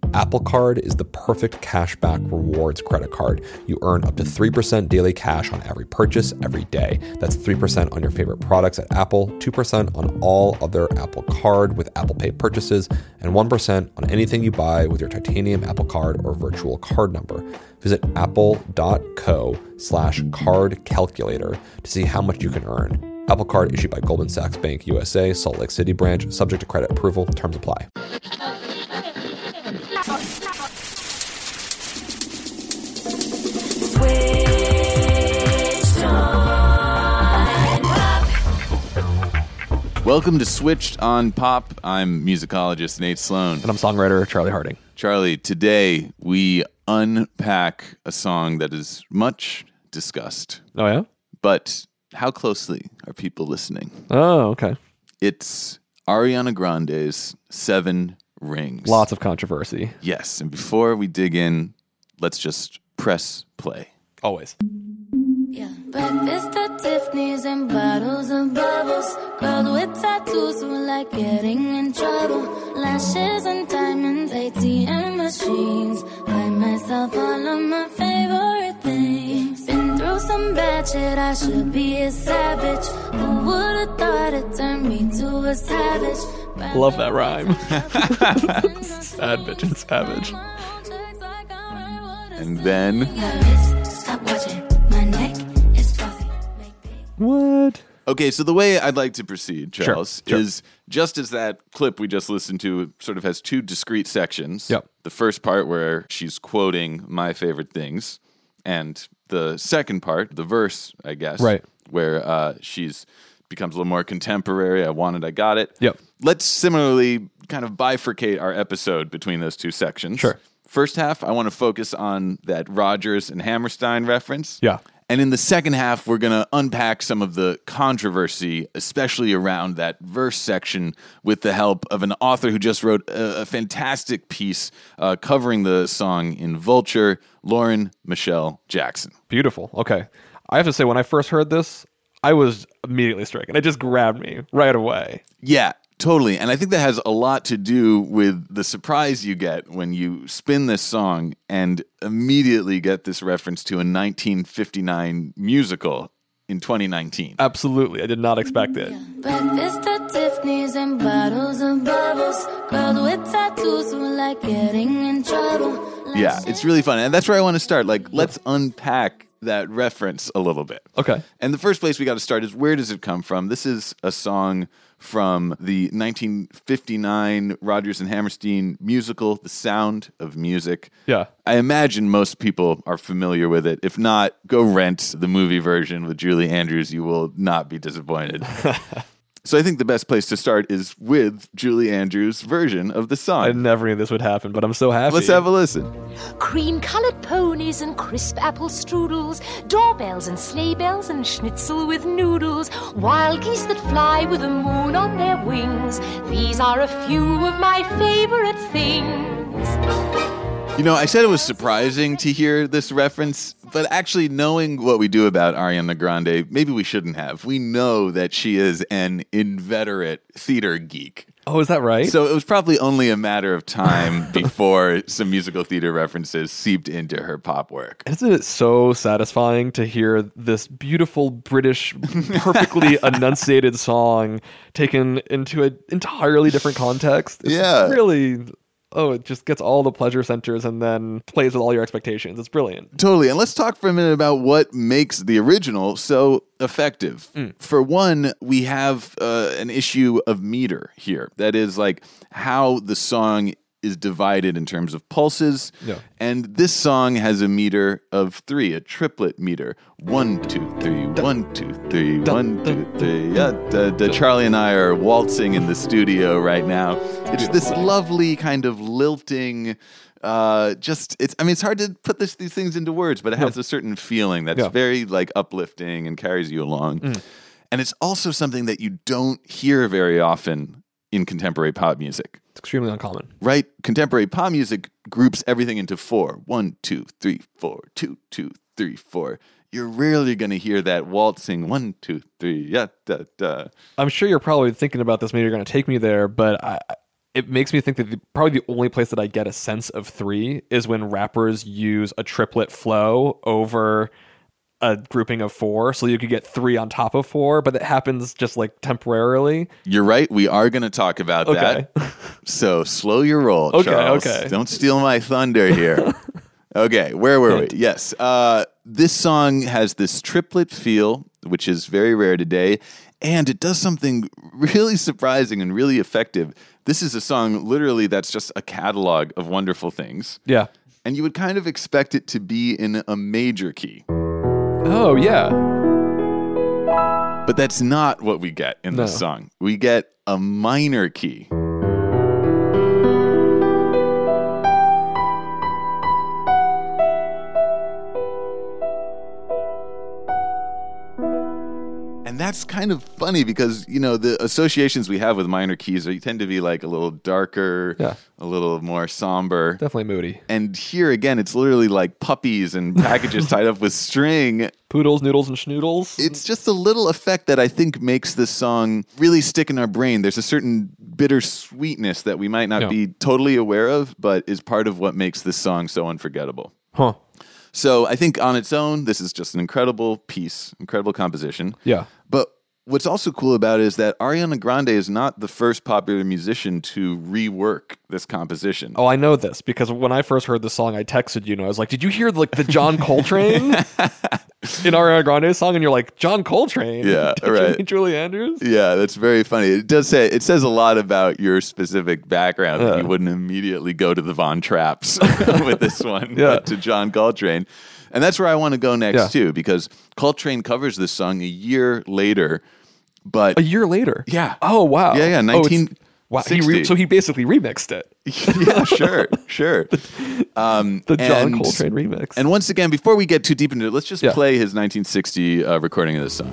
Apple Card is the perfect cashback rewards credit card. You earn up to 3% daily cash on every purchase every day. That's 3% on your favorite products at Apple, 2% on all other Apple Card with Apple Pay purchases, and 1% on anything you buy with your titanium Apple Card or virtual card number. Visit apple.co/card calculator to see how much you can earn. Apple Card issued by Goldman Sachs Bank USA, Salt Lake City branch, subject to credit approval. Terms apply. Welcome to Switched on Pop. I'm musicologist Nate Sloan. And I'm songwriter Charlie Harding. Charlie, today we unpack a song that is much discussed. Oh, yeah? But how closely are people listening? Oh, okay. It's Ariana Grande's 7 Rings. Lots of controversy. Yes, and before we dig in, let's just press play. Always. Yeah. Breakfast at Tiffany's and bottles of bubbles. Girls with tattoos who like getting in trouble. Lashes and diamonds, ATM machines. Buy myself all of my favorite things. Been through some bad shit, I should be a savage. Who would've thought it turned me to a savage? Love that rhyme. Sad bitch and savage. And then... Stop watching. My neck is fuzzy. What? Okay, so the way I'd like to proceed, Charles, Sure. is just as that clip we just listened to sort of has 2 discrete sections. Yep. The first part where she's quoting my favorite things, and the second part, the verse, I guess, Right. where she's becomes a little more contemporary. I want it, I got it. Yep. Let's similarly kind of bifurcate our episode between those 2 sections. Sure. First half, I want to focus on that Rodgers and Hammerstein reference. Yeah. And in the second half, we're going to unpack some of the controversy, especially around that verse section, with the help of an author who just wrote a fantastic piece covering the song in Vulture, Lauren Michelle Jackson. Beautiful. Okay. I have to say, when I first heard this, I was immediately stricken. It just grabbed me right away. Yeah, totally. And I think that has a lot to do with the surprise you get when you spin this song and immediately get this reference to a 1959 musical in 2019. Absolutely. I did not expect it. Breakfast at Tiffany's and bottles of bubbles. Girls with tattoos who like getting in trouble. Yeah, it's really fun. And that's where I want to start. Like, let's unpack that reference a little bit. Okay. And the first place we got to start is, where does it come from? This is a song from the 1959 Rodgers and Hammerstein musical, The Sound of Music. Yeah. I imagine most people are familiar with it. If not, go rent the movie version with Julie Andrews. You will not be disappointed. So I think the best place to start is with Julie Andrews' version of the song. I never knew this would happen, but I'm so happy. Let's have a listen. Cream-colored ponies and crisp apple strudels, doorbells and sleigh bells and schnitzel with noodles, wild geese that fly with the moon on their wings. These are a few of my favorite things. You know, I said it was surprising to hear this reference, but actually knowing what we do about Ariana Grande, maybe we shouldn't have. We know that she is an inveterate theater geek. Oh, is that right? So it was probably only a matter of time before some musical theater references seeped into her pop work. Isn't it so satisfying to hear this beautiful British, perfectly enunciated song taken into an entirely different context? It's really... Oh, it just gets all the pleasure centers and then plays with all your expectations. It's brilliant. Totally. And let's talk for a minute about what makes the original so effective. For one, we have an issue of meter here. That is like how the song is divided in terms of pulses. Yeah. And this song has a meter of 3, a triplet meter. 1, 2, 3, 1, 2, 3, 1, 2, 3. Yeah, Charlie and I are waltzing in the studio right now. It's this lovely kind of lilting, it's hard to put these things into words, but it has a certain feeling that's very like uplifting and carries you along. And it's also something that you don't hear very often in contemporary pop music. It's extremely uncommon. Right? Contemporary pop music groups everything into 4. 1, 2, 3, 4. 2, 2, 3, 4. You're rarely going to hear that waltzing 1, 2, 3. Yeah, da, da. I'm sure you're probably thinking about this. Maybe you're going to take me there, but it makes me think that probably the only place that I get a sense of 3 is when rappers use a triplet flow over a grouping of 4, so you could get 3 on top of 4, but it happens just like temporarily. You're right. We are going to talk about that. So slow your roll, Charles. Okay. Don't steal my thunder here. Okay, where were we? Yes. This song has this triplet feel, which is very rare today, and it does something really surprising and really effective. This is a song literally that's just a catalog of wonderful things. Yeah. And you would kind of expect it to be in a major key. Oh, yeah. But that's not what we get in this song. We get a minor key. And that's kind of funny because, you know, the associations we have with minor keys tend to be like a little darker, a little more somber. Definitely moody. And here again, it's literally like puppies and packages tied up with string. Poodles, noodles, and schnoodles. It's just a little effect that I think makes this song really stick in our brain. There's a certain bitter sweetness that we might not be totally aware of, but is part of what makes this song so unforgettable. Huh. So I think on its own, this is just an incredible piece, incredible composition. Yeah. But what's also cool about it is that Ariana Grande is not the first popular musician to rework this composition. Oh, I know this because when I first heard the song, I texted you and I was like, did you hear like the John Coltrane in Ariana Grande's song? And you're like, John Coltrane? Yeah, Did right. you mean Julie Andrews? Yeah, that's very funny. It says a lot about your specific background that you wouldn't immediately go to the Von Trapps with this one, but to John Coltrane. And that's where I want to go next too, because Coltrane covers this song a year later. But a year later? Yeah. Oh, wow. Yeah, 1960. Wow. So he basically remixed it. Yeah, sure. The John Coltrane remix. And once again, before we get too deep into it, let's just play his 1960 recording of this song.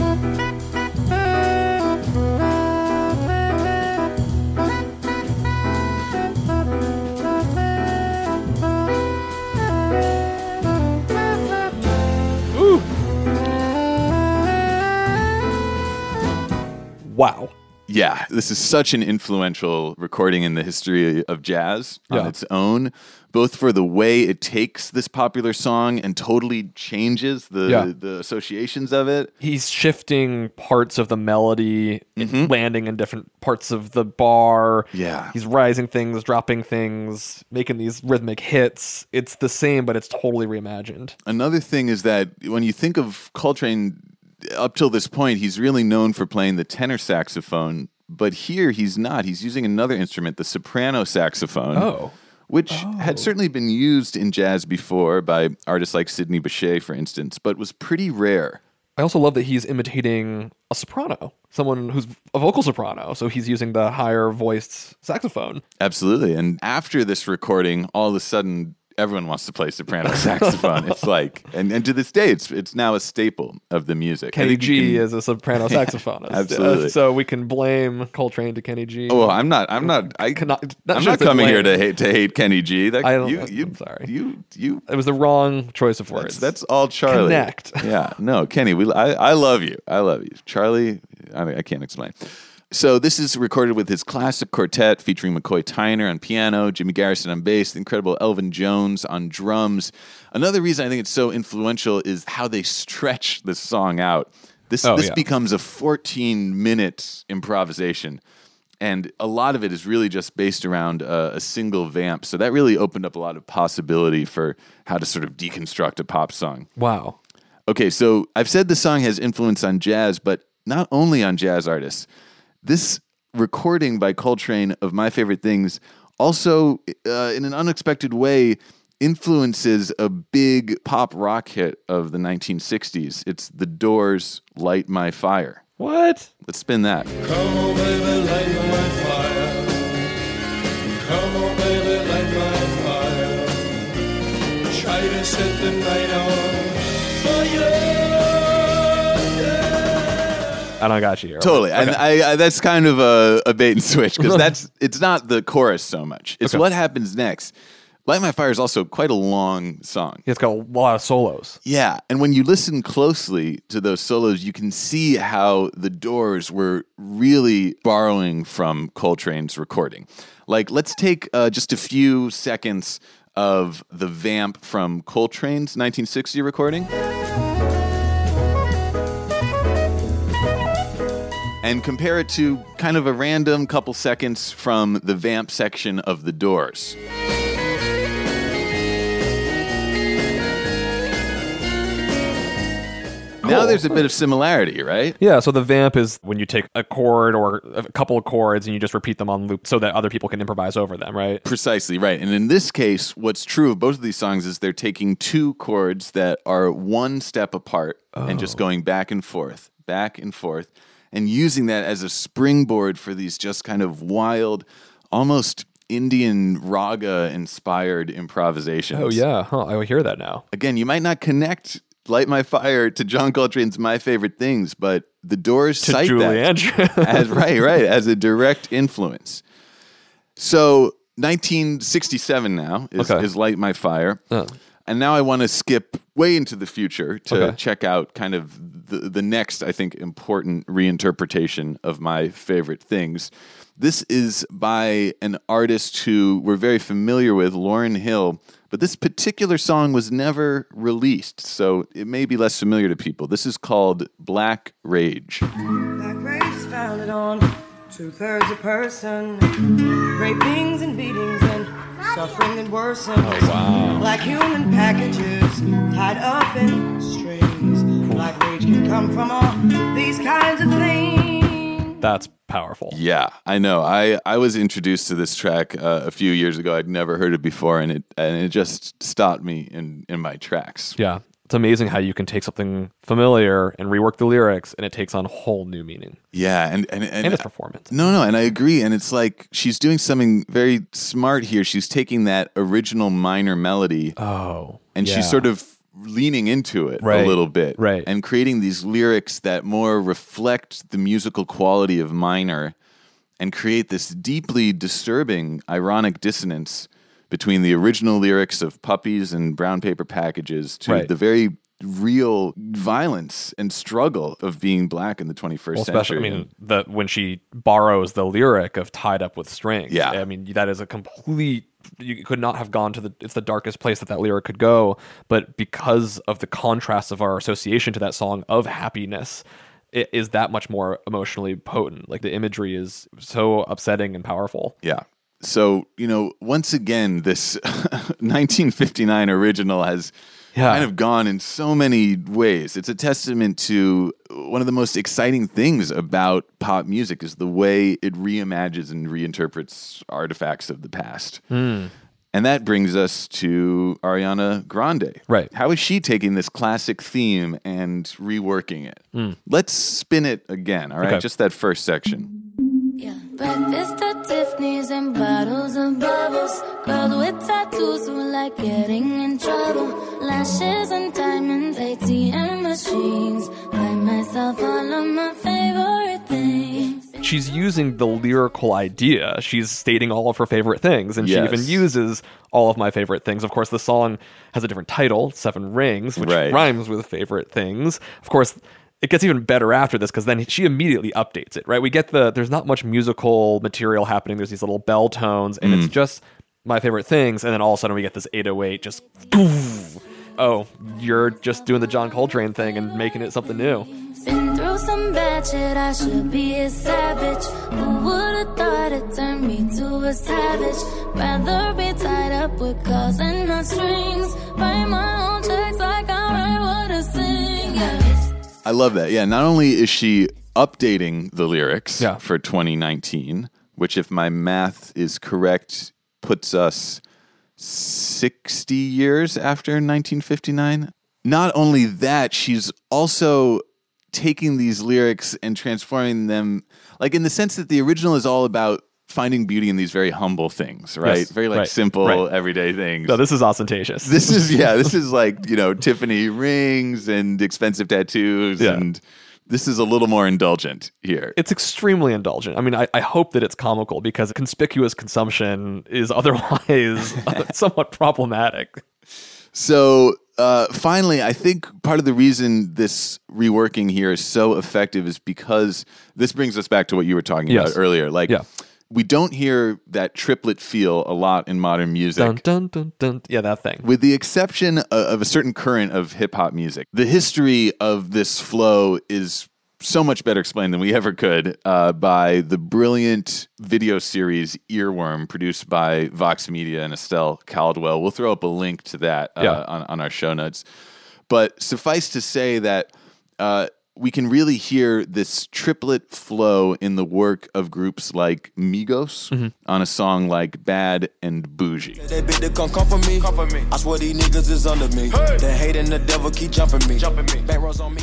Wow. Yeah, this is such an influential recording in the history of jazz on its own, both for the way it takes this popular song and totally changes the associations of it. He's shifting parts of the melody, landing in different parts of the bar. Yeah. He's rising things, dropping things, making these rhythmic hits. It's the same, but it's totally reimagined. Another thing is that when you think of Coltrane, up till this point, he's really known for playing the tenor saxophone, but here he's not. He's using another instrument, the soprano saxophone, which had certainly been used in jazz before by artists like Sidney Bechet, for instance, but was pretty rare. I also love that he's imitating a soprano, someone who's a vocal soprano, so he's using the higher voiced saxophone. Absolutely. And after this recording, all of a sudden, everyone wants to play soprano saxophone. It's like, and to this day, it's now a staple of the music. Kenny G is a soprano saxophonist. Absolutely. So we can blame Coltrane to Kenny G. Oh, I'm not coming here to hate Kenny G. I'm sorry. You. It was the wrong choice of words. That's all Charlie. Connect. Yeah. No, Kenny. I love you. I love you, Charlie. I can't explain. So this is recorded with his classic quartet featuring McCoy Tyner on piano, Jimmy Garrison on bass, the incredible Elvin Jones on drums. Another reason I think it's so influential is how they stretch this song out. This becomes a 14-minute improvisation, and a lot of it is really just based around a single vamp. So that really opened up a lot of possibility for how to sort of deconstruct a pop song. Wow. Okay, so I've said the song has influence on jazz, but not only on jazz artists. This recording by Coltrane of My Favorite Things also, in an unexpected way, influences a big pop rock hit of the 1960s. It's The Doors' Light My Fire. What? Let's spin that. Come on, baby, light my fire. Come on, baby, light my fire. Try to set the night on fire. And I got you here. Totally. Okay. And I that's kind of a bait and switch because it's not the chorus so much. It's what happens next. Light My Fire is also quite a long song. It's got a lot of solos. Yeah, and when you listen closely to those solos, you can see how the Doors were really borrowing from Coltrane's recording. Like, let's take just a few seconds of the vamp from Coltrane's 1960 recording and compare it to kind of a random couple seconds from the vamp section of the Doors. Now there's a bit of similarity, right? Yeah, so the vamp is when you take a chord or a couple of chords and you just repeat them on loop so that other people can improvise over them, right? Precisely, right. And in this case, what's true of both of these songs is they're taking two chords that are one step apart and just going back and forth, and using that as a springboard for these just kind of wild, almost Indian raga-inspired improvisations. Oh, yeah. Huh, I hear that now. Again, you might not connect Light My Fire to John Coltrane's My Favorite Things, but the Doors To cite Julie that Andrews. as a direct influence. So 1967 now is Light My Fire. And now I want to skip way into the future to check out kind of the next, I think, important reinterpretation of My Favorite Things. This is by an artist who we're very familiar with, Lauryn Hill, but this particular song was never released, so it may be less familiar to people. This is called Black Rage. Black rage is founded on 2/3 a person, rapings and beatings and suffering that worsens. Oh, wow. Black human packages tied up in strings. Black rage can come from all these kinds of things. That's powerful. Yeah, I know. I was introduced to this track a few years ago. I'd never heard it before, and it just stopped me in my tracks. Yeah. It's amazing how you can take something familiar and rework the lyrics, and it takes on whole new meaning. Yeah, and its performance. No, and I agree. And it's like she's doing something very smart here. She's taking that original minor melody, and she's sort of leaning into it a little bit, and creating these lyrics that more reflect the musical quality of minor, and create this deeply disturbing, ironic dissonance between the original lyrics of Puppies and Brown Paper Packages to the very real violence and struggle of being black in the 21st century. Especially, I mean, when she borrows the lyric of Tied Up with Strings. Yeah. I mean, that is a complete... You could not have gone to it's the darkest place that lyric could go, but because of the contrast of our association to that song of happiness, it is that much more emotionally potent. Like, the imagery is so upsetting and powerful. Yeah. So, once again, this 1959 original has kind of gone in so many ways. It's a testament to one of the most exciting things about pop music is the way it reimagines and reinterprets artifacts of the past. And that brings us to Ariana Grande. Right. How is she taking this classic theme and reworking it? Let's spin it again, all right? Okay. Just that first section. Yeah. Breakfast at Tiffany's and bottles of bubbles. Girls with tattoos who like getting in trouble. Lashes and diamonds, ATM machines. Buy myself all of my favorite things. She's using the lyrical idea. She's stating all of her favorite things, and she even uses all of my favorite things. Of course, the song has a different title, Seven Rings, which rhymes with favorite things. Of course, it gets even better after this because then she immediately updates it, right? We get there's not much musical material happening. There's these little bell tones, and it's just my favorite things. And then all of a sudden we get this 808 just, oh, you're just doing the John Coltrane thing and making it something new. Been through some bad shit, I should be a savage. Who would've thought it turned me to a savage? Rather be tied up with calls and not strings. Write my own checks like I write what I sing. Yeah. I love that. Yeah, not only is she updating the lyrics for 2019, which, if my math is correct, puts us 60 years after 1959. Not only that, she's also taking these lyrics and transforming them, like, in the sense that the original is all about finding beauty in these very humble things, right? Yes, very simple, everyday things. No, this is ostentatious. This is like, Tiffany rings and expensive tattoos and This is a little more indulgent here. It's extremely indulgent. I mean, I hope that it's comical because conspicuous consumption is otherwise somewhat problematic. So finally, I think part of the reason this reworking here is so effective is because this brings us back to what you were talking about earlier. Like, we don't hear that triplet feel a lot in modern music. Dun, dun, dun, dun. Yeah, that thing. With the exception of a certain current of hip-hop music. The history of this flow is so much better explained than we ever could by the brilliant video series Earworm, produced by Vox Media and Estelle Caldwell. We'll throw up a link to that on our show notes. But suffice to say that we can really hear this triplet flow in the work of groups like Migos on a song like Bad and Bougie. That bitch that come for me. I swear these niggas is under me. The hate and the devil keep jumping me. Back rows on me.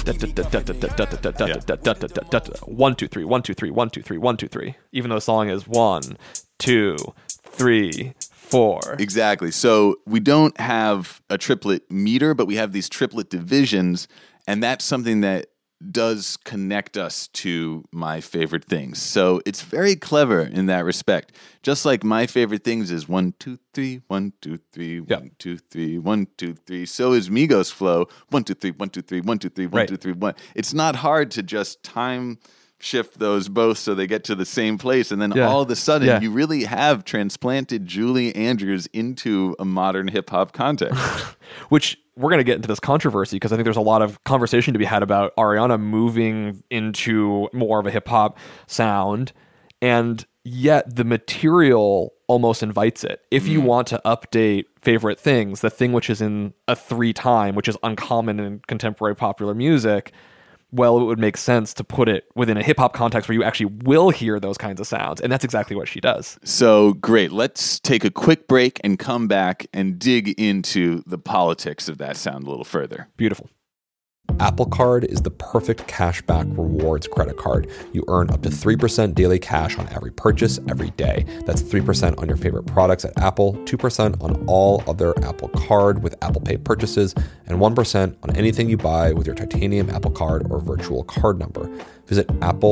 1 2 3 1 2 3 1 2 3 1 2 3. Even though the song is 1 2 3 4. Exactly. So we don't have a triplet meter, but we have these triplet divisions, and that's something that does connect us to My Favorite Things. So it's very clever in that respect. Just like My Favorite Things is 1 2 3 1 2 3 1 2 3 1 2 3. So is Migos flow 1 2 3 1 2 3 1 2 3 1 2 3 1. It's not hard to just time shift those both so they get to the same place, and then all of a sudden you really have transplanted Julie Andrews into a modern hip-hop context. Which we're going to get into this controversy because I think there's a lot of conversation to be had about Ariana moving into more of a hip-hop sound, and yet the material almost invites it. If you want to update Favorite Things, the thing which is in a 3-time, which is uncommon in contemporary popular music, well, it would make sense to put it within a hip-hop context where you actually will hear those kinds of sounds. And that's exactly what she does. So, great. Let's take a quick break and come back and dig into the politics of that sound a little further. Beautiful. Apple Card is the perfect cashback rewards credit card. You earn up to 3% daily cash on every purchase every day. That's 3% on your favorite products at Apple, 2% on all other Apple Card with Apple Pay purchases, and 1% on anything you buy with your titanium Apple Card or virtual card number. Visit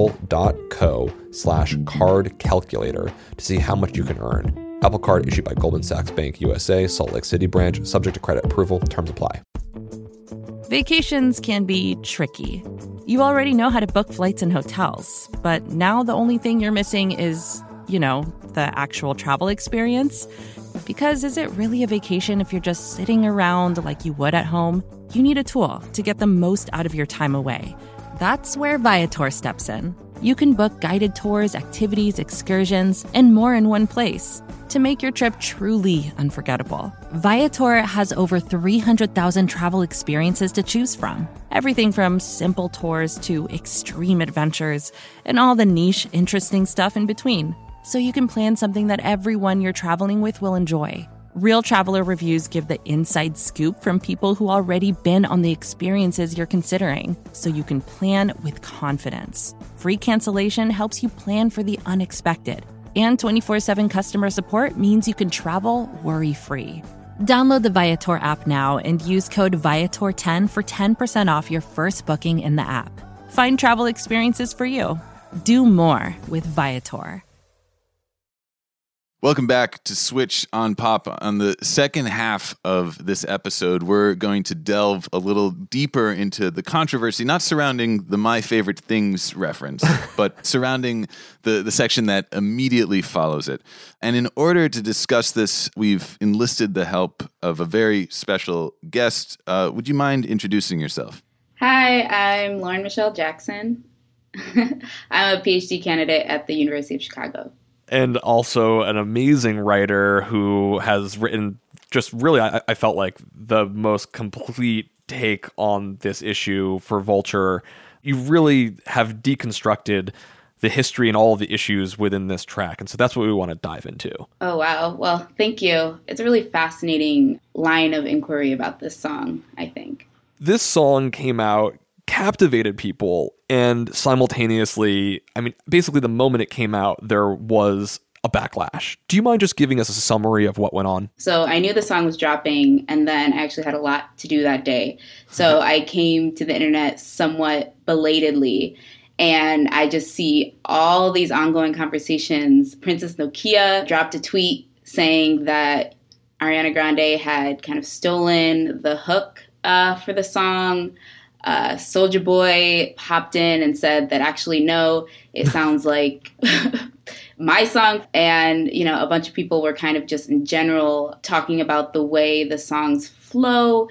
apple.co/card calculator to see how much you can earn. Apple Card issued by Goldman Sachs Bank USA, Salt Lake City branch, subject to credit approval. Terms apply. Vacations can be tricky. You already know how to book flights and hotels, but now the only thing you're missing is, the actual travel experience. Because is it really a vacation if you're just sitting around like you would at home? You need a tool to get the most out of your time away. That's where Viator steps in. You can book guided tours, activities, excursions, and more in one place to make your trip truly unforgettable. Viator has over 300,000 travel experiences to choose from. Everything from simple tours to extreme adventures and all the niche, interesting stuff in between. So you can plan something that everyone you're traveling with will enjoy. Real traveler reviews give the inside scoop from people who already been on the experiences you're considering, so you can plan with confidence. Free cancellation helps you plan for the unexpected. And 24/7 customer support means you can travel worry-free. Download the Viator app now and use code Viator10 for 10% off your first booking in the app. Find travel experiences for you. Do more with Viator. Welcome back to Switch on Pop. On the second half of this episode, we're going to delve a little deeper into the controversy, not surrounding the My Favorite Things reference, but surrounding the section that immediately follows it. And in order to discuss this, we've enlisted the help of a very special guest. Would you mind introducing yourself? Hi, I'm Lauren Michelle Jackson. I'm a PhD candidate at the University of Chicago. And also an amazing writer who has written just really, I felt like, the most complete take on this issue for Vulture. You really have deconstructed the history and all of the issues within this track. And so that's what we want to dive into. Oh, wow. Well, thank you. It's a really fascinating line of inquiry about this song, I think. This song came out, captivated people, and simultaneously, basically the moment it came out, there was a backlash. Do you mind just giving us a summary of what went on? So I knew the song was dropping, and then I actually had a lot to do that day. So I came to the internet somewhat belatedly, and I just see all these ongoing conversations. Princess Nokia dropped a tweet saying that Ariana Grande had kind of stolen the hook for the song. Soulja Boy hopped in and said that actually, no, it sounds like my song. And, you know, a bunch of people were kind of just in general talking about the way the song's flow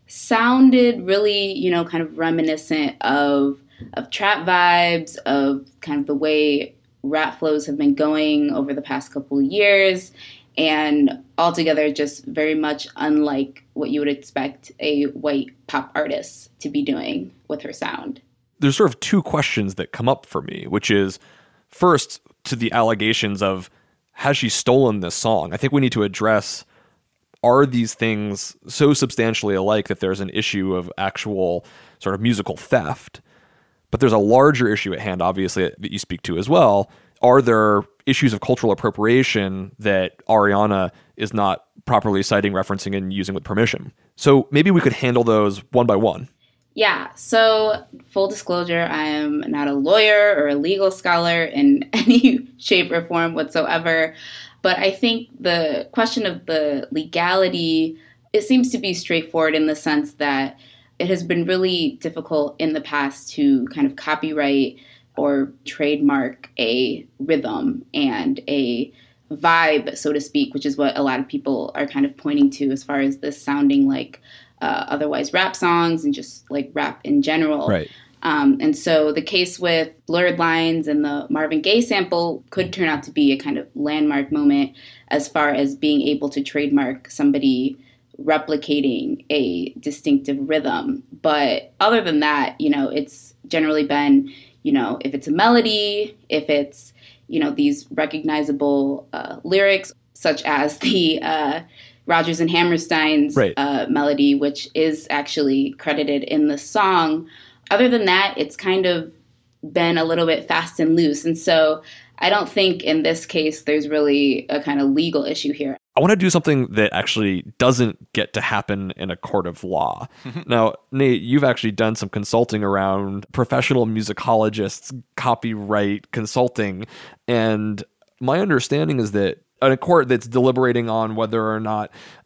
sounded really, you know, kind of reminiscent of trap vibes, of kind of the way rap flows have been going over the past couple of years. And altogether, just very much unlike what you would expect a white pop artist to be doing with her sound. There's sort of two questions that come up for me, which is, first, to the allegations of, has she stolen this song? I think we need to address, are these things so substantially alike that there's an issue of actual sort of musical theft? But there's a larger issue at hand, obviously, that you speak to as well. Are there issues of cultural appropriation that Ariana is not properly citing, referencing, and using with permission? So maybe we could handle those one by one. Yeah, so full disclosure, I am not a lawyer or a legal scholar in any shape or form whatsoever. But I think the question of the legality, it seems to be straightforward in the sense that it has been really difficult in the past to kind of copyright or trademark a rhythm and a vibe, so to speak, which is what a lot of people are kind of pointing to as far as this sounding like otherwise rap songs and just like rap in general. Right. And so the case with Blurred Lines and the Marvin Gaye sample could turn out to be a kind of landmark moment as far as being able to trademark somebody replicating a distinctive rhythm. But other than that, you know, it's generally been, you know, if it's a melody, if it's, you know, these recognizable lyrics, such as the Rodgers and Hammerstein's melody, which is actually credited in the song. Other than that, it's kind of been a little bit fast and loose. And so I don't think in this case there's really a kind of legal issue here. I want to do something that actually doesn't get to happen in a court of law. Now, Nate, you've actually done some consulting around professional musicologists, copyright consulting, and my understanding is that in a court that's deliberating on whether or not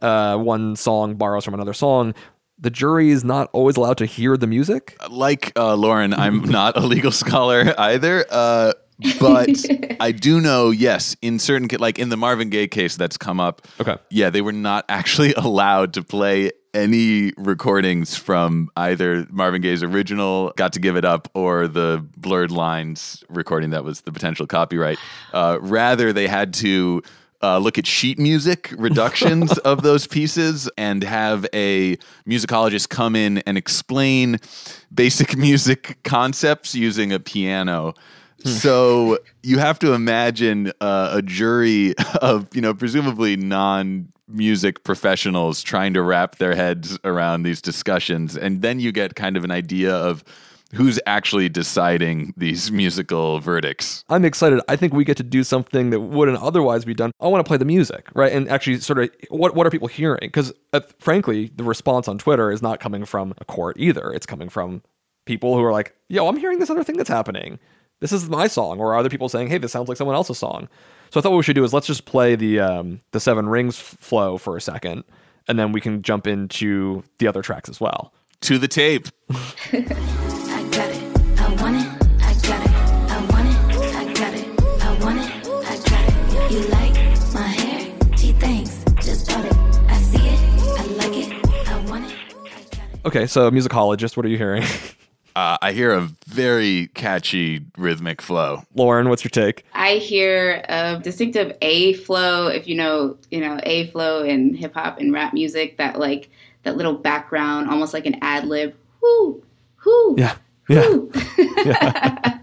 one song borrows from another song, the jury is not always allowed to hear the music? Like Lauren, I'm not a legal scholar either. But I do know, yes, in certain, like in the Marvin Gaye case that's come up, yeah, they were not actually allowed to play any recordings from either Marvin Gaye's original Got to Give It Up or the Blurred Lines recording that was the potential copyright. Rather, they had to look at sheet music reductions of those pieces and have a musicologist come in and explain basic music concepts using a piano. So you have to imagine a jury of, you know, presumably non-music professionals trying to wrap their heads around these discussions. And then you get kind of an idea of who's actually deciding these musical verdicts. I'm excited. I think we get to do something that wouldn't otherwise be done. I want to play the music, right? And actually sort of, what are people hearing? Because frankly, the response on Twitter is not coming from a court either. It's coming from people who are like, yo, I'm hearing this other thing that's happening. This is my song, or other people saying, hey, this sounds like someone else's song. So I thought what we should do is let's just play the Seven Rings flow for a second, and then we can jump into the other tracks as well. To the tape. I got it, I want it, I got it, I want it, I got it, I want it, I got it. You like my hair? Gee, thanks, just bought it. I see it, I like it, I want it, I got it. Okay, so musicologist, what are you hearing? I hear a very catchy rhythmic flow. Lauren, what's your take? I hear a distinctive A flow. If you know A flow in hip hop and rap music, that like that little background, almost like an ad lib. Whoo, whoo. Yeah. Whoo. Yeah.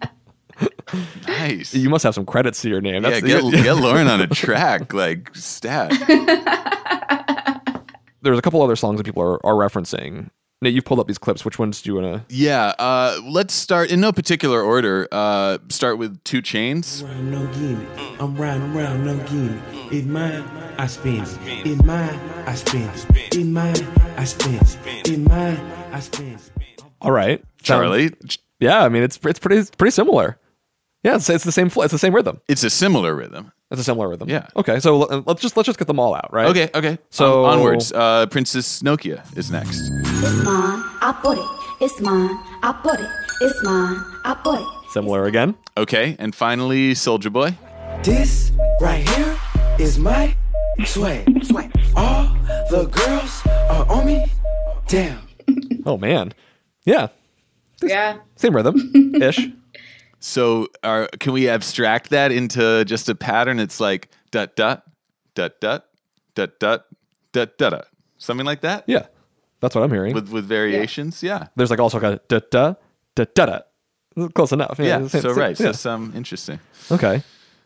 Nice. You must have some credits to your name. Yeah, get Lauren on a track, like stat. There's a couple other songs that people are referencing. Nate, you've pulled up these clips. Which ones do you want to? Yeah, let's start in no particular order. Start with 2 Chainz. No guinea. I'm riding around, no guinea. It's mine, I spend it. It's mine, I spend it. It's mine, I spend it. It's mine, I spend it. All right, Charlie. Yeah, I mean it's pretty similar. Yeah, it's the same. It's the same rhythm. It's a similar rhythm. It's a similar rhythm. Yeah. Okay, so let's just get them all out, right? Okay. So onwards. Princess Nokia is next. It's mine, I bought it. It's mine, I bought it. It's mine, I bought it. Similar again. Okay, and finally, Soulja Boy. This right here is my swag. All the girls are on me. Damn. Oh man. Yeah. Yeah. Same rhythm ish. So can we abstract that into just a pattern? It's like dut dut dut dut dut dut dut dut, something like that. Yeah, that's what I'm hearing. With variations. Yeah. There's like also like a da da da da da. Close enough. Yeah. Same, right. Yeah. So some interesting. Okay.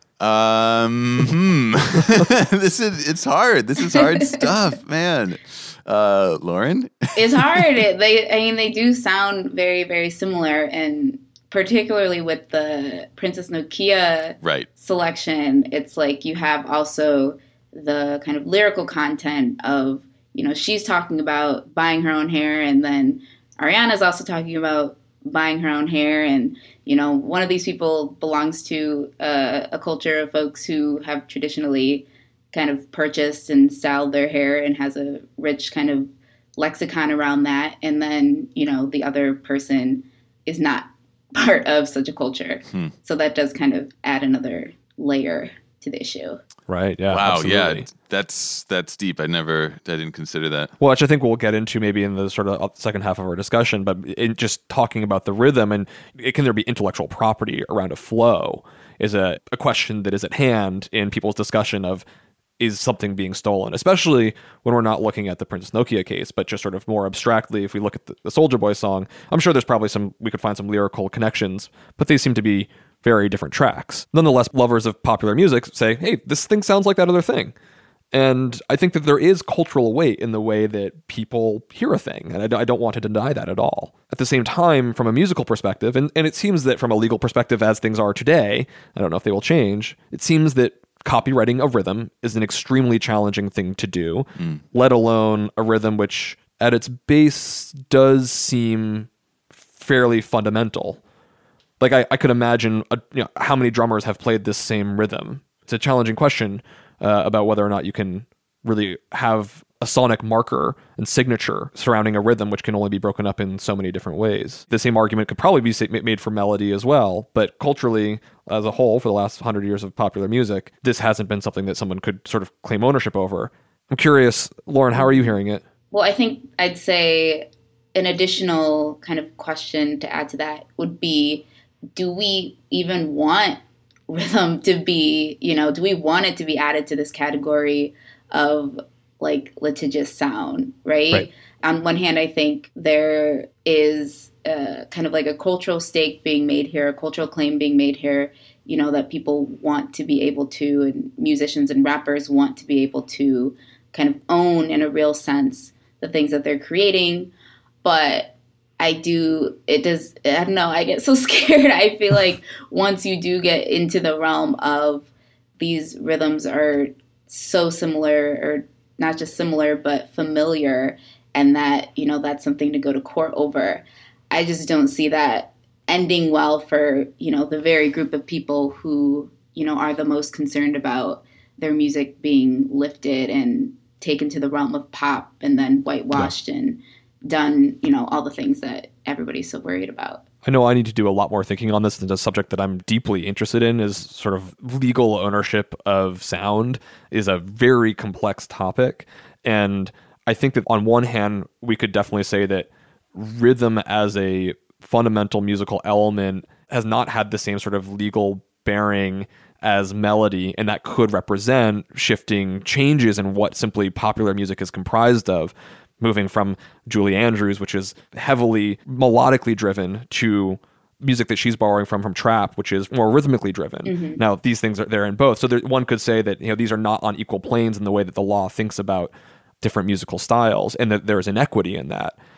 It's hard. This is hard stuff, man. Lauren. It's hard. They do sound very, very similar, and particularly with the Princess Nokia selection, it's like you have also the kind of lyrical content of, she's talking about buying her own hair, and then Ariana's also talking about buying her own hair, and one of these people belongs to a culture of folks who have traditionally kind of purchased and styled their hair and has a rich kind of lexicon around that, and then the other person is not part of such a culture. So that does kind of add another layer to the issue. Right. Yeah. Wow. Absolutely. Yeah. That's deep. I didn't consider that. Well, which I think we'll get into maybe in the sort of second half of our discussion, but in just talking about the rhythm and can there be intellectual property around a flow is a question that is at hand in people's discussion of, is something being stolen, especially when we're not looking at the Princess Nokia case, but just sort of more abstractly, if we look at the Soulja Boy song, I'm sure there's probably we could find some lyrical connections, but they seem to be very different tracks. Nonetheless, lovers of popular music say, hey, this thing sounds like that other thing. And I think that there is cultural weight in the way that people hear a thing, and I don't want to deny that at all. At the same time, from a musical perspective, and it seems that from a legal perspective as things are today, I don't know if they will change, it seems that copywriting a rhythm is an extremely challenging thing to do, let alone a rhythm which at its base does seem fairly fundamental. Like I could imagine how many drummers have played this same rhythm. It's a challenging question about whether or not you can really have a sonic marker and signature surrounding a rhythm which can only be broken up in so many different ways. The same argument could probably be made for melody as well, but culturally as a whole, for the last 100 years of popular music, this hasn't been something that someone could sort of claim ownership over. I'm curious, Lauren, how are you hearing it? Well, I think I'd say an additional kind of question to add to that would be, do we even want rhythm to be, do we want it to be added to this category of like litigious sound, right? On one hand, I think there is kind of like a cultural stake being made here, a cultural claim being made here, that people want to be able to, and musicians and rappers want to be able to kind of own in a real sense the things that they're creating. But I don't know, I get so scared. I feel like once you do get into the realm of these rhythms are so similar, or not just similar, but familiar, and that, that's something to go to court over. I just don't see that ending well for, the very group of people who, are the most concerned about their music being lifted and taken to the realm of pop and then whitewashed and done, all the things that everybody's so worried about. I know I need to do a lot more thinking on this. It's a subject that I'm deeply interested in. Is sort of legal ownership of sound is a very complex topic. And I think that on one hand, we could definitely say that rhythm as a fundamental musical element has not had the same sort of legal bearing as melody, and that could represent shifting changes in what simply popular music is comprised of, moving from Julie Andrews, which is heavily melodically driven, to music that she's borrowing from trap, which is more rhythmically driven. Mm-hmm. Now, these things are there in both. So one could say that these are not on equal planes in the way that the law thinks about different musical styles, and that there's inequity in that.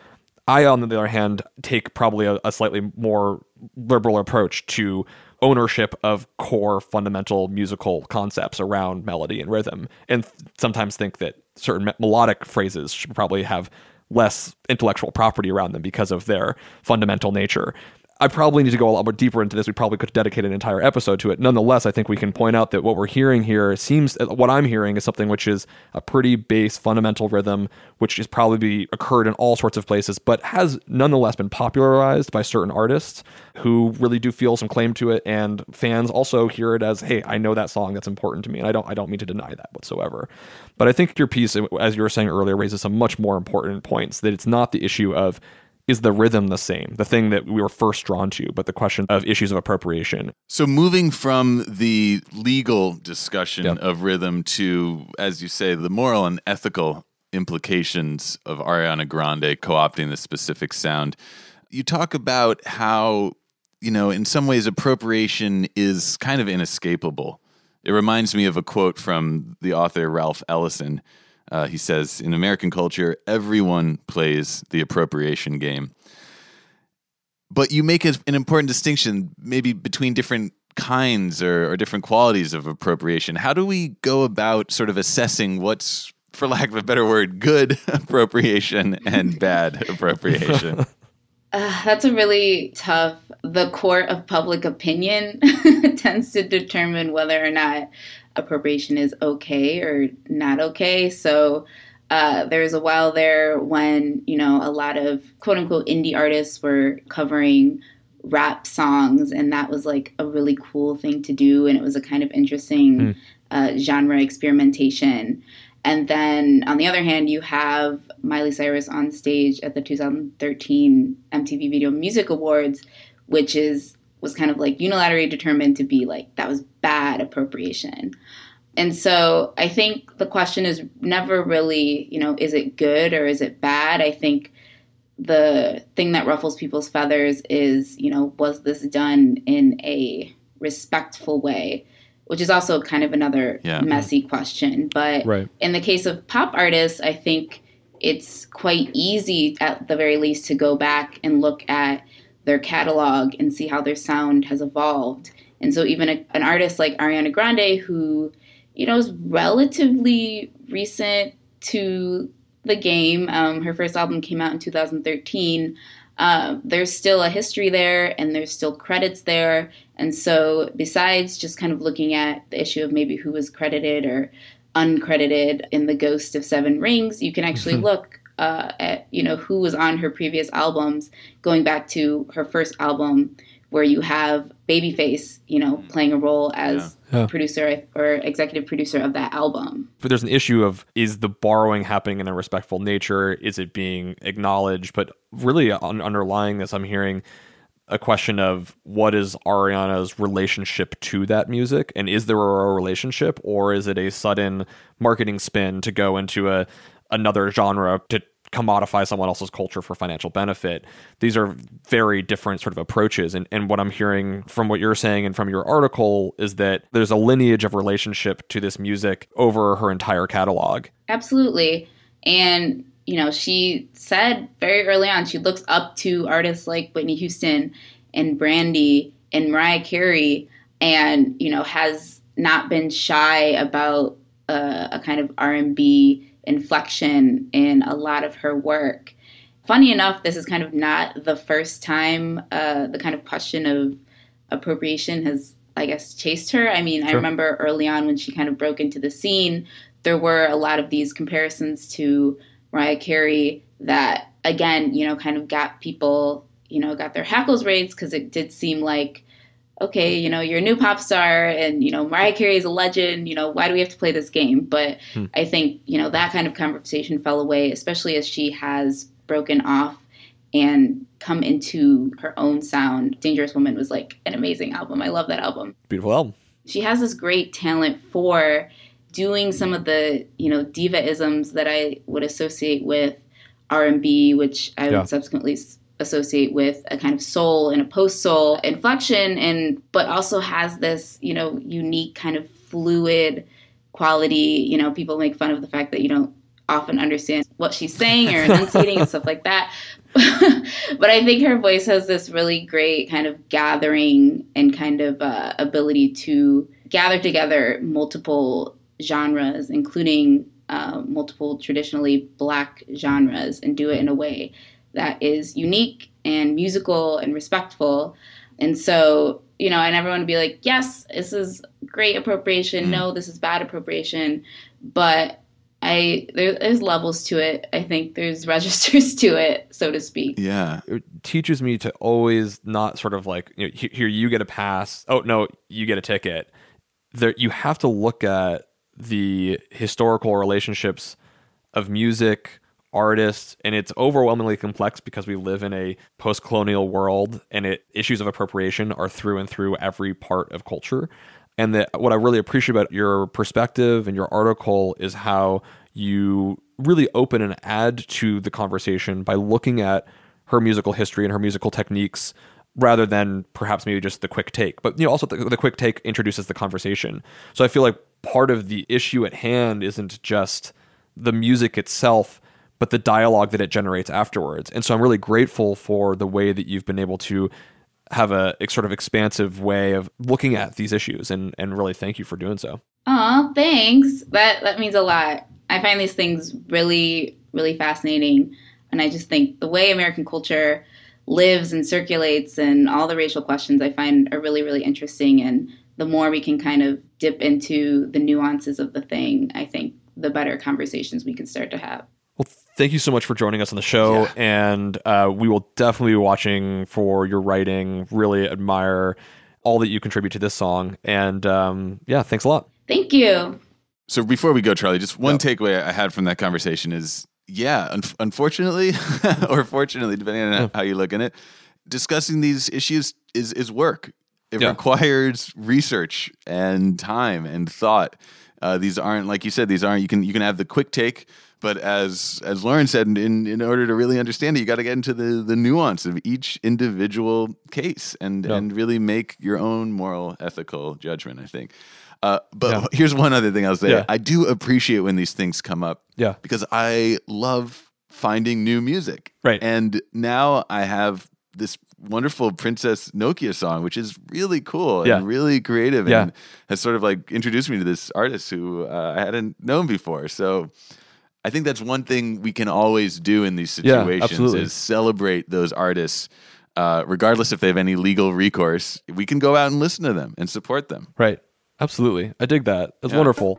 I, on the other hand, take probably a slightly more liberal approach to ownership of core fundamental musical concepts around melody and rhythm, and sometimes think that certain melodic phrases should probably have less intellectual property around them because of their fundamental nature. I probably need to go a lot more deeper into this. We probably could dedicate an entire episode to it. Nonetheless, I think we can point out that what we're hearing here what I'm hearing is something which is a pretty base fundamental rhythm, which has probably occurred in all sorts of places, but has nonetheless been popularized by certain artists who really do feel some claim to it. And fans also hear it as, hey, I know that song, that's important to me. And I don't mean to deny that whatsoever. But I think your piece, as you were saying earlier, raises some much more important points, that it's not the issue of, is the rhythm the same, the thing that we were first drawn to, but the question of issues of appropriation. So moving from the legal discussion of rhythm to, as you say, the moral and ethical implications of Ariana Grande co-opting the specific sound, you talk about how, in some ways appropriation is kind of inescapable. It reminds me of a quote from the author Ralph Ellison. He says, in American culture, everyone plays the appropriation game. But you make an important distinction maybe between different kinds or different qualities of appropriation. How do we go about sort of assessing what's, for lack of a better word, good appropriation and bad appropriation? That's a really tough. The court of public opinion tends to determine whether or not appropriation is okay or not okay. So there was a while there when, a lot of quote unquote indie artists were covering rap songs, and that was like a really cool thing to do. And it was a kind of interesting genre experimentation. And then on the other hand, you have Miley Cyrus on stage at the 2013 MTV Video Music Awards, which was kind of like unilaterally determined to be like, that was bad appropriation. And so I think the question is never really, is it good or is it bad? I think the thing that ruffles people's feathers is, was this done in a respectful way? Which is also kind of another messy question. But in the case of pop artists, I think it's quite easy, at the very least, to go back and look at their catalog and see how their sound has evolved. And so even an artist like Ariana Grande, who, is relatively recent to the game, her first album came out in 2013, there's still a history there and there's still credits there. And so besides just kind of looking at the issue of maybe who was credited or uncredited in The Ghost of Seven Rings, you can actually look at, who was on her previous albums, going back to her first album where you have Babyface, playing a role as producer or executive producer of that album. But there's an issue of, is the borrowing happening in a respectful nature? Is it being acknowledged? But really underlying this, I'm hearing a question of what is Ariana's relationship to that music? And is there a relationship, or is it a sudden marketing spin to go into another genre to commodify someone else's culture for financial benefit? These are very different sort of approaches. And what I'm hearing from what you're saying and from your article is that there's a lineage of relationship to this music over her entire catalog. Absolutely. And, she said very early on, she looks up to artists like Whitney Houston and Brandy and Mariah Carey, and, has not been shy about a kind of R&B inflection in a lot of her work. Funny enough, this is kind of not the first time the kind of question of appropriation has, I guess, chased her. I mean, I remember early on when she kind of broke into the scene, there were a lot of these comparisons to Mariah Carey that, again, kind of got people, got their hackles raised, because it did seem like, okay, you're a new pop star and, Mariah Carey is a legend, why do we have to play this game? But I think, that kind of conversation fell away, especially as she has broken off and come into her own sound. Dangerous Woman was like an amazing album. I love that album. Beautiful album. She has this great talent for doing some of the, diva-isms that I would associate with R&B, which I would subsequently associate with a kind of soul and a post-soul inflection, but also has this, unique kind of fluid quality. People make fun of the fact that you don't often understand what she's saying or enunciating and stuff like that. But I think her voice has this really great kind of gathering and kind of ability to gather together multiple genres, including multiple traditionally Black genres, and do it in a way that is unique and musical and respectful. And so, you know, I never want to be like, yes, this is great appropriation. No, this is bad appropriation. But there's levels to it. I think there's registers to it, so to speak. Yeah. It teaches me to always not sort of like, you know, here you get a pass. Oh, no, you get a ticket. There, you have to look at the historical relationships of music, artists, and it's overwhelmingly complex because we live in a post-colonial world, and issues of appropriation are through and through every part of culture. And that what I really appreciate about your perspective and your article is how you really open and add to the conversation by looking at her musical history and her musical techniques, rather than perhaps maybe just the quick take. But, you know, also the quick take introduces the conversation. So I feel like part of the issue at hand isn't just the music itself, but the dialogue that it generates afterwards. And so I'm really grateful for the way that you've been able to have a sort of expansive way of looking at these issues, and really thank you for doing so. Aw, thanks. That means a lot. I find these things really, really fascinating. And I just think the way American culture lives and circulates and all the racial questions I find are really, really interesting. And the more we can kind of dip into the nuances of the thing, I think the better conversations we can start to have. Well, thank you so much for joining us on the show. Yeah. And we will definitely be watching for your writing. Really admire all that you contribute to this song. And yeah, thanks a lot. Thank you. So before we go, Charlie, just one takeaway I had from that conversation is, unfortunately, or fortunately, depending on how you look at it, discussing these issues is work. It requires research and time and thought. These aren't, like you said, you can have the quick take, but as Lauren said, in order to really understand it, you got to get into the nuance of each individual case and really make your own moral, ethical judgment, I think. But here's one other thing I'll say. Yeah. I do appreciate when these things come up. Yeah. Because I love finding new music. Right. And now I have this wonderful Princess Nokia song, which is really cool and really creative and has sort of like introduced me to this artist who I hadn't known before. So I think that's one thing we can always do in these situations is celebrate those artists. Regardless if they have any legal recourse, we can go out and listen to them and support them. Right. Absolutely. I dig that. That's wonderful.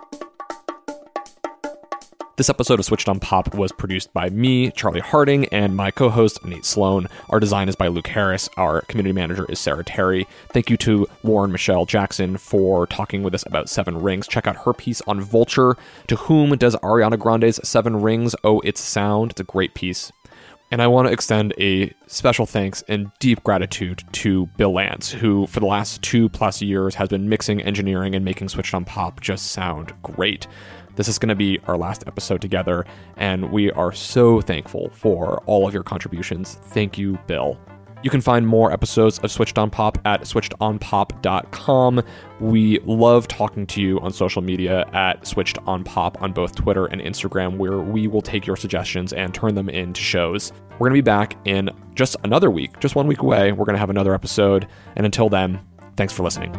This episode of Switched on Pop was produced by me, Charlie Harding, and my co-host, Nate Sloan. Our design is by Luke Harris. Our community manager is Sarah Terry. Thank you to Lauren Michelle Jackson for talking with us about Seven Rings. Check out her piece on Vulture. To whom does Ariana Grande's Seven Rings owe its sound? It's a great piece. And I want to extend a special thanks and deep gratitude to Bill Lance, who for the last 2+ years has been mixing, engineering, and making Switched on Pop just sound great. This is going to be our last episode together, and we are so thankful for all of your contributions. Thank you, Bill. You can find more episodes of Switched on Pop at switchedonpop.com. We love talking to you on social media at Switched on Pop on both Twitter and Instagram, where we will take your suggestions and turn them into shows. We're going to be back in just another week, just 1 week away. We're going to have another episode. And until then, thanks for listening.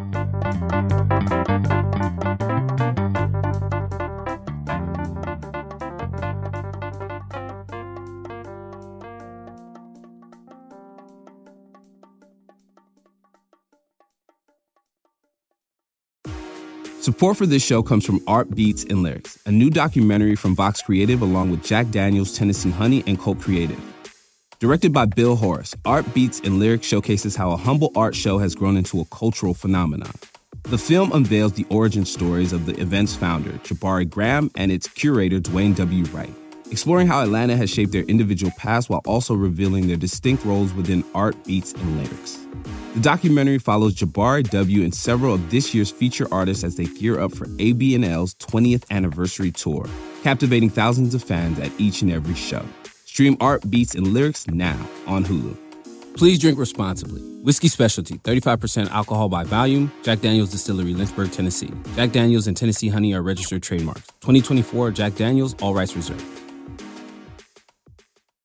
Support for this show comes from Art Beats and Lyrics, a new documentary from Vox Creative along with Jack Daniels, Tennessee Honey, and Cult Creative. Directed by Bill Horace, Art Beats and Lyrics showcases how a humble art show has grown into a cultural phenomenon. The film unveils the origin stories of the event's founder, Jabari Graham, and its curator, Dwayne W. Wright, exploring how Atlanta has shaped their individual paths while also revealing their distinct roles within Art Beats and Lyrics. The documentary follows Jabari W. and several of this year's feature artists as they gear up for AB&L's 20th anniversary tour, captivating thousands of fans at each and every show. Stream Art Beats and Lyrics now on Hulu. Please drink responsibly. Whiskey Specialty, 35% alcohol by volume. Jack Daniel's Distillery, Lynchburg, Tennessee. Jack Daniel's and Tennessee Honey are registered trademarks. 2024 Jack Daniel's, all rights reserved.